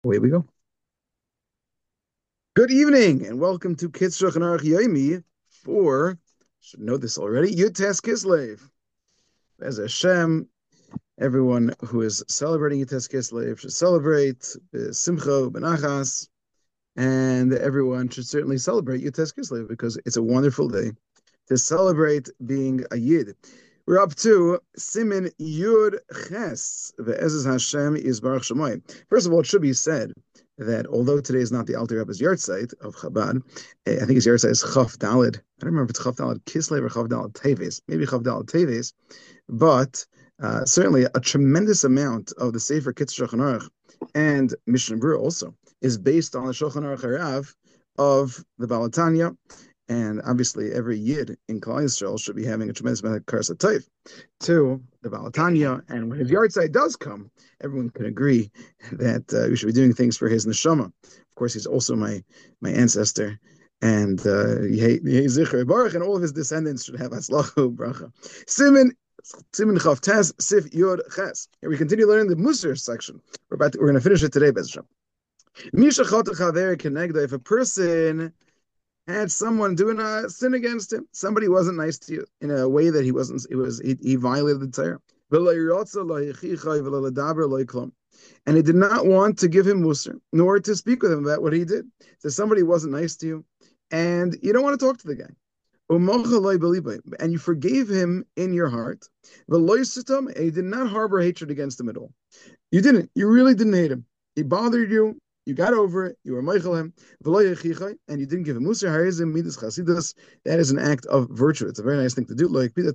Away we go. Good evening and welcome to Kids Shulchan Aruch Yomi for, should know this already, Yud Tes Kislev. As Hashem, everyone who is celebrating Yud Tes Kislev should celebrate Simcha Benachas, and everyone should certainly celebrate Yud Tes Kislev because it's a wonderful day to celebrate being a Yid. We're up to Simin Yud Ches, Ve'ezes Hashem Yisbarach Shemayim. First of all, it should be said that although today is not the Alter Rebbe's yahrzeit of Chabad, I think his yahrzeit is Chaf Dalid. I don't remember if it's Chaf Dalid Kislev or Chaf Dalid Teves. Maybe Chaf Dalid Teves, but certainly a tremendous amount of the Sefer Kitzur Shulchan Aruch and Mishnah Berurah also is based on the Shulchan Aruch Harav of the Baal HaTanya. And obviously, every Yid in Klal Yisrael should be having a tremendous amount of Karas HaTayv to the Baal HaTanya. And when his yahrzeit does come, everyone can agree that we should be doing things for his neshama. Of course, he's also my ancestor, and Yehi Zichar Baruch, and all of his descendants should have Aslachu Bracha. Simin Chav Tes Sif Yod Ches. Here we continue learning the Musar section. We're going to finish it today, Bez Hashem. Misha Chotach Haver Kenegda. If a person had someone doing a sin against him, somebody wasn't nice to you in a way that he wasn't. He violated the Torah. And he did not want to give him musar, nor to speak with him about what he did. So somebody wasn't nice to you, and you don't want to talk to the guy. And you forgave him in your heart. And you did not harbor hatred against him at all. You didn't. You really didn't hate him. He bothered you. You got over it. You were meichel him, and you didn't give him musar. That is an act of virtue. It's a very nice thing to do. Like the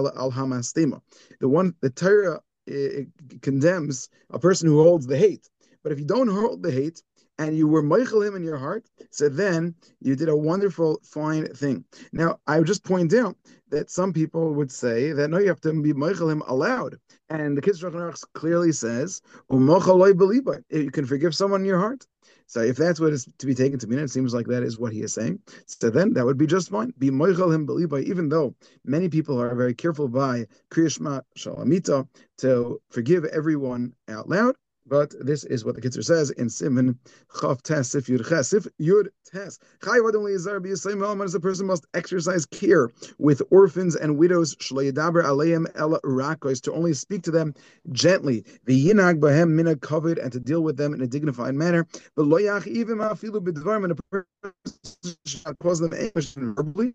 Torah condemns a person who holds the hate. But if you don't hold the hate and you were meichel him in your heart, so then you did a wonderful, fine thing. Now, I would just point out that some people would say that no, you have to be meichel him aloud. And the Kitzur Shulchan Aruch clearly says, you can forgive someone in your heart. So if that's what is to be taken to mean, it seems like that is what he is saying. So then that would be just fine. Be moichel him believai, even though many people are very careful by Kriya Shema Shalamita to forgive everyone out loud. But this is what the Kitzur says in Siman Chav Tes Sif Yud Ches. Sif Yud Tes. As a person must exercise care with orphans and widows, shleidaber aleim el rakos, to only speak to them gently, v'yinag bahem mina kavod, and to deal with them in a dignified manner. But lo yachivim afilu b'dvarim, and a person should not cause them anguish verbally,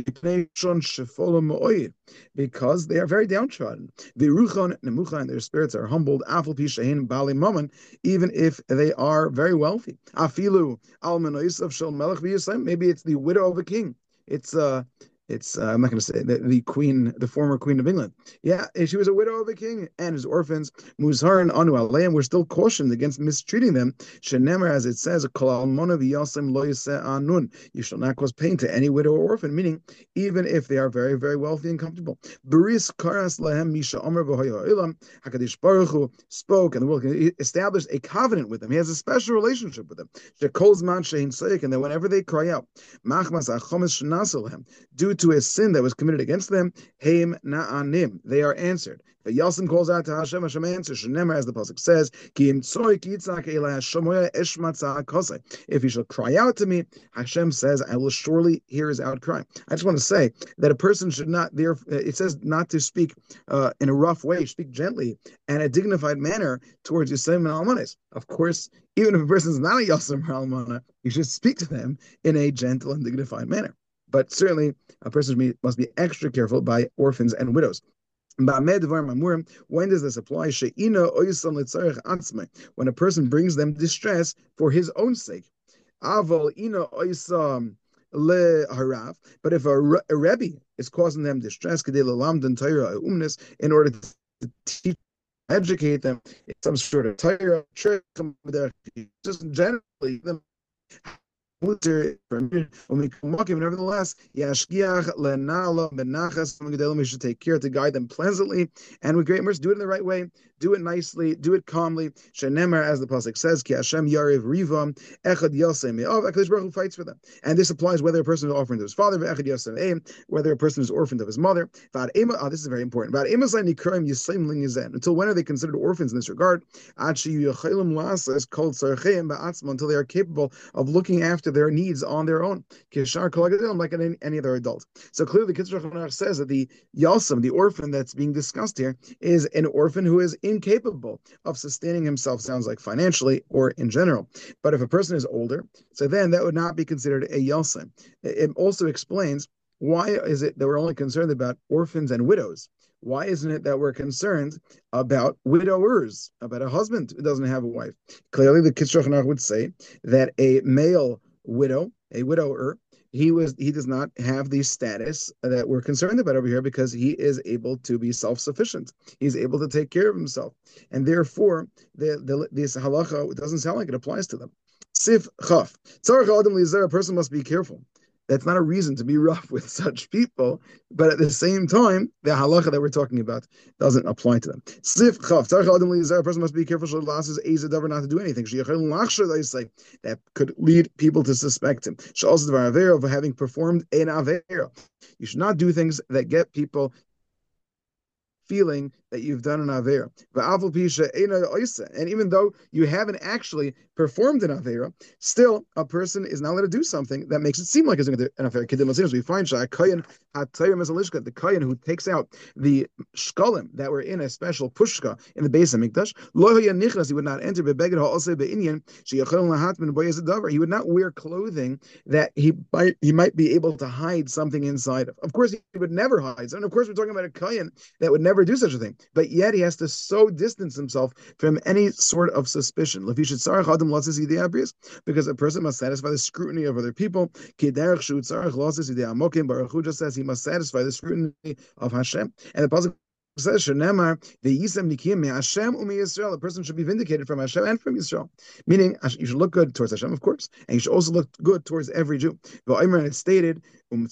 because they are very downtrodden. V'ruchon nemucha, and their spirits are humbled. Afal pi shehin bali mammon, even if they are very wealthy. Afilu almanois of shel melech v'yisrael. Maybe it's the widow of a king. It's I'm not going to say the queen, the former queen of England. Yeah, she was a widow of a king, and his orphans, Muzharan anu aleim, were still cautioned against mistreating them. Shenemer, as it says, kol almona v'yasem lo yiseh anun. You shall not cause pain to any widow or orphan, meaning even if they are very, very wealthy and comfortable. Beris karas lahem misha omer v'hoya olam. Hakadosh Baruch Hu spoke, and the world established a covenant with them. He has a special relationship with them. Shekol zman shehin seik, and that whenever they cry out, machmas achomes shenasalhem, due to a sin that was committed against them, Heim na'anim, they are answered. If Yasim calls out to Hashem, Hashem answers. Shenemar, as the pasuk says, if he shall cry out to me, Hashem says, I will surely hear his outcry. I just want to say that a person should not, it says not to speak in a rough way, speak gently and a dignified manner towards Yisrael and Almanes. Of course, even if a person is not a Yasim or Almana, you should speak to them in a gentle and dignified manner. But certainly, a person must be extra careful by orphans and widows. When does this apply? When a person brings them distress for his own sake. But if a Rebbe is causing them distress, in order to teach, educate them in some sort of Torah, just generally them nevertheless, we should take care to guide them pleasantly and with great mercy. Do it in the right way. do it nicely, do it calmly. Shenemar, as the pasuk says, Ki Hashem Yariv Rivam Echad Yosem Me'av. HaKadosh Baruch Hu fights for them, and this applies whether a person is orphaned of his father, Echad Yosem Me'av, whether a person is orphaned of his mother. This is very important. Until when are they considered orphans in this regard? Until they are capable of looking after their needs on their own, like any other adult. So clearly, Kitzur Chanach says that the Yalsam, the orphan that's being discussed here, is an orphan who is incapable of sustaining himself, sounds like financially or in general. But if a person is older, so then that would not be considered a Yalsam. It also explains why is it that we're only concerned about orphans and widows? Why isn't it that we're concerned about widowers, about a husband who doesn't have a wife? Clearly, the Kitzur Chanach would say that a male widow, a widower, he does not have the status that we're concerned about over here because he is able to be self-sufficient. He's able to take care of himself. And therefore, this halacha, it doesn't sound like it applies to them. Sif chaf. A person must be careful. That's not a reason to be rough with such people, but at the same time, the halacha that we're talking about doesn't apply to them. Sif chaf. A person must be careful not to do anything that could lead people to suspect him. Of having performed an avera. You should not do things that get people feeling that you've done an avera. And even though you haven't actually performed an avera, still a person is not allowed to do something that makes it seem like it's doing an avera. We find the kohen who takes out the shkalim that were in a special pushka in the base of Mikdash, he would not enter he would not wear clothing that he might be able to hide something inside of. Of course, he would never hide. And of course, we're talking about a kohen that would never do such a thing. But yet he has to so distance himself from any sort of suspicion. Because a person must satisfy the scrutiny of other people. Baruch Hu just says he must satisfy the scrutiny of Hashem. And the pasuk says, a person should be vindicated from Hashem and from Yisrael. Meaning, you should look good towards Hashem, of course, and you should also look good towards every Jew. And it's stated, you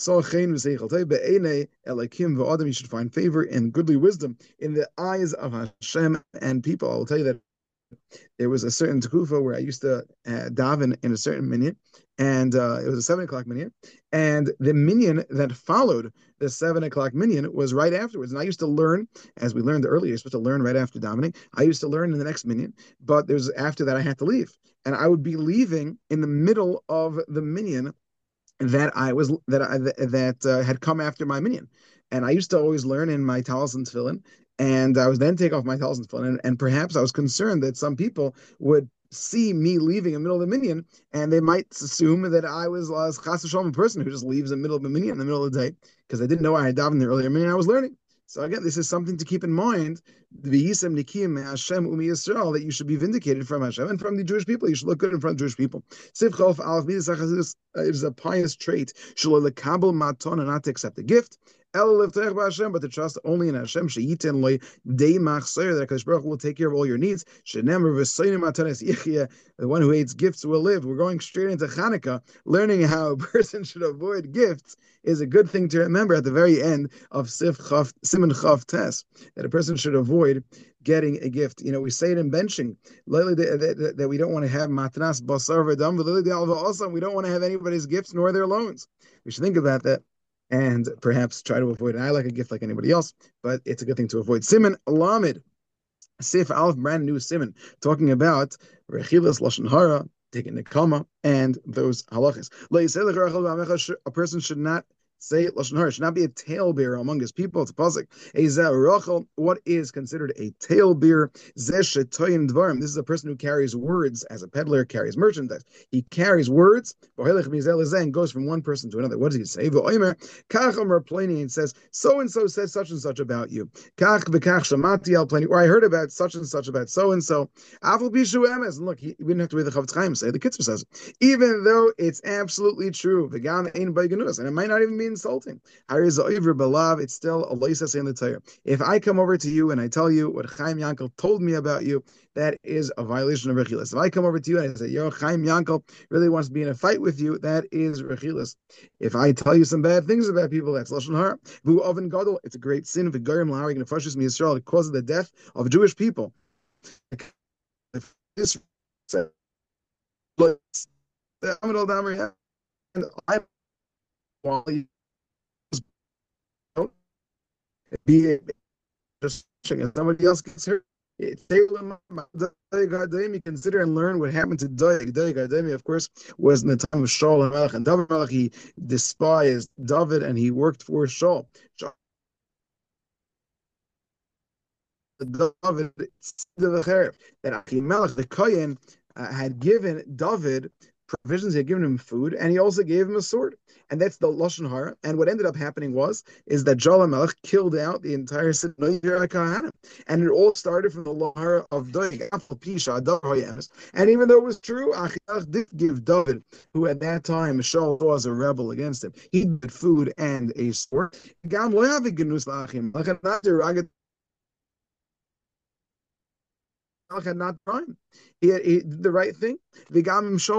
should find favor and goodly wisdom in the eyes of Hashem and people. I will tell you that there was a certain tekufa where I used to daven in a certain minyan, and it was a 7 o'clock minyan, and the minyan that followed the 7 o'clock minyan was right afterwards. And I used to learn, as we learned earlier, you're supposed to learn right after davening. I used to learn in the next minyan, but there's after that I had to leave, and I would be leaving in the middle of the minyan that had come after my minyan. And I used to always learn in my talis and tefillin, and I would then take off my talis and tefillin, and perhaps I was concerned that some people would see me leaving in the middle of the minyan, and they might assume that I was chas v'shalom, a person who just leaves in the middle of the minyan in the middle of the day, because I didn't know I had davened the earlier minyan I was learning. So again, this is something to keep in mind. That you should be vindicated from Hashem and from the Jewish people. You should look good in front of Jewish people. It is a pious trait. Not to accept a gift, but to trust only in Hashem. That HaKadosh Baruch Hu will take care of all your needs. The one who hates gifts will live. We're going straight into Hanukkah. Learning how a person should avoid gifts is a good thing to remember at the very end of Siman Chav Tes, that a person should avoid getting a gift. You know, we say it in benching, that we don't want to have matnas basar v'dam, also we don't want to have anybody's gifts nor their loans. We should think about that and perhaps try to avoid it. I like a gift like anybody else, but it's a good thing to avoid. Siman Lamed, Sif Aleph, brand new Siman, talking about Rechilas Lashon Hara, taking the Kama, and those halachas. A person should not say Lashon Hara, should not be a talebearer among his people. It's a pasuk. What is considered a talebearer? This is a person who carries words, as a peddler carries merchandise. He carries words and goes from one person to another. What does he say? And says, so and so says such and such about you. Or I heard about such and such about so and so. And look, we didn't have to read the Chafetz Chaim say. The Kitzur says, even though it's absolutely true, and it might not even be insulting, it's still a loisas in the Torah. If I come over to you and I tell you what Chaim Yankel told me about you, that is a violation of Rechilas. If I come over to you and I say, yo, Chaim Yankel really wants to be in a fight with you, that is Rechilas. If I tell you some bad things about people, that's Lashon Hara. It's a great sin. It causes the death of Jewish people. If this said, "Look, I'm an old Amri, and I want to be it just and somebody else gets hurt. Consider and learn what happened to Doeg. Doeg, of course, was in the time of Shaul HaMelech and David HaMelech. He despised David and he worked for Shaul. David, that Achimelech, the Kohen, had given David provisions. He had given him food, and he also gave him a sword. And that's the Lashon Hara. And what ended up happening is that Shaul HaMelech killed out the entire city, and it all started from the Lahara of Doeg. And even though it was true, Achimelech did give David, who at that time Shaul was a rebel against him, he did food and a sword. Had not crime. He did the right thing. And even if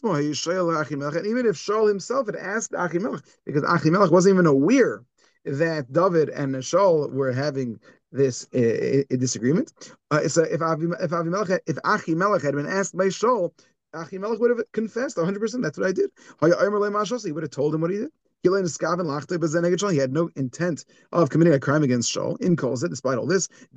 Shaul himself had asked Achimelech, because Achimelech wasn't even aware that David and Shaul were having this disagreement. So if Achimelech had been asked by Shaul, Achimelech would have confessed 100%. That's what I did. He would have told him what he did. He had no intent of committing a crime against Shaul. In calls it, despite all this, the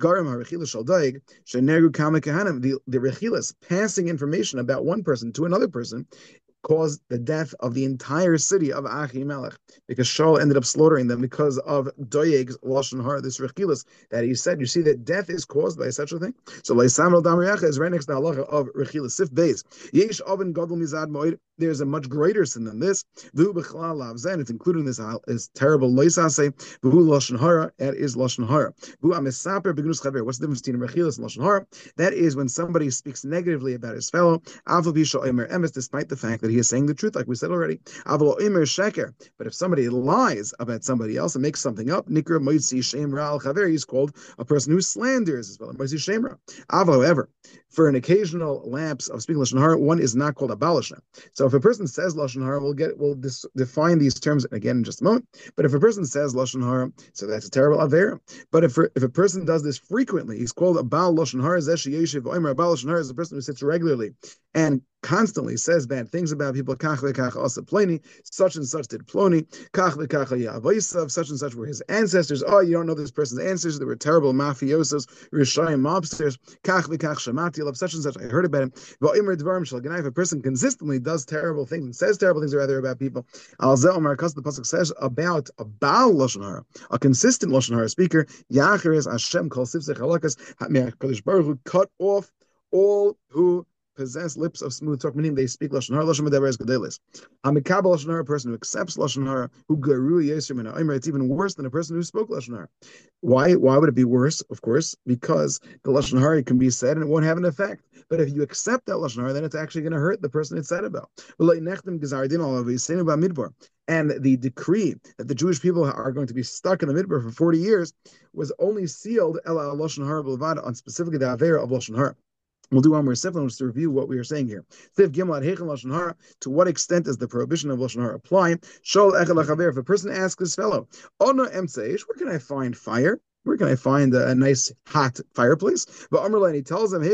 rechilas passing information about one person to another person caused the death of the entire city of Achimelech, because Shaul ended up slaughtering them because of Doeg's Lashon Hara, this rechilas that he said. You see that death is caused by such a thing. So Leisamel Damriacha is right next to the halacha of rechilas. Sif Beis. Yesh Oven Gadol Mizad Moed. There's a much greater sin than this. V'hu B'chlal Lavzen. It's included in this terrible Leisase. V'hu Lashon Hara. That is Lashon Hara. V'hu Amesaper B'gnus Chaver. What's the difference between rechilas and Lashon Hara? That is when somebody speaks negatively about his fellow, Avol B'Shal Emer Emes, despite the fact that he is saying the truth, like we said already. But if somebody lies about somebody else and makes something up, Nikra Moitzi Shem Ra Chaver, he's called a person who slanders as well. Moitzi Shem Ra. However, for an occasional lapse of speaking Lashon Hara, one is not called a Balashna. So if a person says Lashon Hara, we'll define these terms again in just a moment. But if a person says Lashon Hara, so that's a terrible Avera. But if a person does this frequently, he's called a Baal Lashon Hara. Zeshi Yeshiv Omer. A Baal Lashon Hara is a person who sits regularly and constantly says bad things about people. Kach v'kach asa ploni, such and such did ploni. Kach v'kach ya'avoisav, such and such were his ancestors. Oh, you don't know this person's ancestors. They were terrible mafiosos, rishayim mobsters. Kach v'kach shamati love, such and such. I heard about him. V'omer dvarim shel ganai. If a person consistently does terrible things and says terrible things rather about people, al zeh omer kas, the pasuk says about a Baal Lashon Hara, a consistent Lashon Hara speaker. Yacher is Hashem kol sivsei chalakas. HaKadosh Baruch Hu cut off all who possess lips of smooth talk, meaning they speak Lashon Hara. Lashon Medaber is Gedelis. Amikabel Lashon Hara, a person who accepts Lashon Hara, who Geru Yesir Min Ha'omer. It's even worse than a person who spoke Lashon Hara. Why would it be worse? Of course, because the Lashon Hara can be said and it won't have an effect. But if you accept that Lashon Hara, then it's actually going to hurt the person it's said about. And the decree that the Jewish people are going to be stuck in the Midbar for 40 years was only sealed Ela Lashon Hara B'levad, on specifically the Avera of Lashon Hara. We'll do one more siflim just to review what we are saying here. Siv Gimel Heichel Lashon Hara. To what extent does the prohibition of Lashon Hara apply? Shol Echad Lachaver. If a person asks his fellow, Ono Emtzeish, where can I find fire? Where can I find a nice hot fireplace? But Amrlan, he tells him,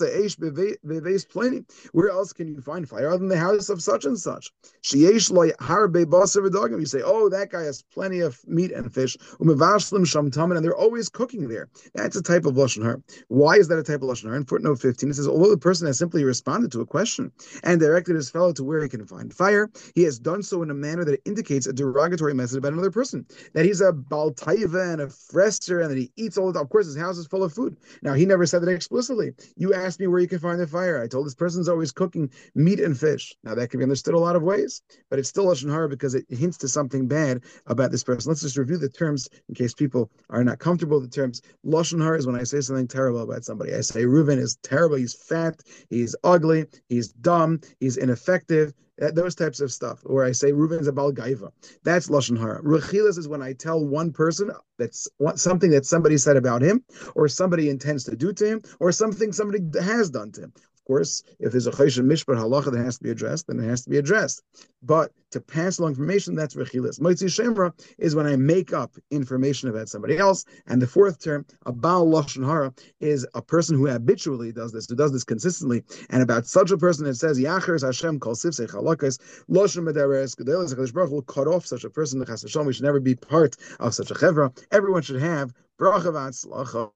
where else can you find fire other than the house of such and such? You say, oh, that guy has plenty of meat and fish, and they're always cooking there. That's a type of Lashon Hara. Why is that a type of Lashon Hara? In footnote 15, it says, although the person has simply responded to a question and directed his fellow to where he can find fire, he has done so in a manner that indicates a derogatory message about another person, that he's a baltaiva and a fresser, and that he eats all the time. Of course, his house is full of food. Now, he never said that explicitly. You asked me where you can find the fire. I told this person's always cooking meat and fish. Now, that can be understood a lot of ways, but it's still Lashon Hara because it hints to something bad about this person. Let's just review the terms in case people are not comfortable with the terms. Lashon Hara is when I say something terrible about somebody. I say Reuven is terrible. He's fat. He's ugly. He's dumb. He's ineffective. Those types of stuff. Or I say Reuven's a Bal Gaiva. That's Lashon Hara. Rechilas is when I tell one person that's something that somebody said about him, or somebody intends to do to him, or something somebody has done to him. Of course, if there's a choshen mishpat halacha that has to be addressed, then it has to be addressed. But to pass along information, that's rechilas. Motzi shemra is when I make up information about somebody else. And the fourth term, a baal lashon hara, is a person who habitually does this, who does this consistently. And about such a person, it says, Yachers Hashem kol sifsei chalakas lashon medares gedelas HaKadosh Baruch Hu will cut off such a person. We should never be part of such a chevra. Everyone should have bracha v'atzlacha.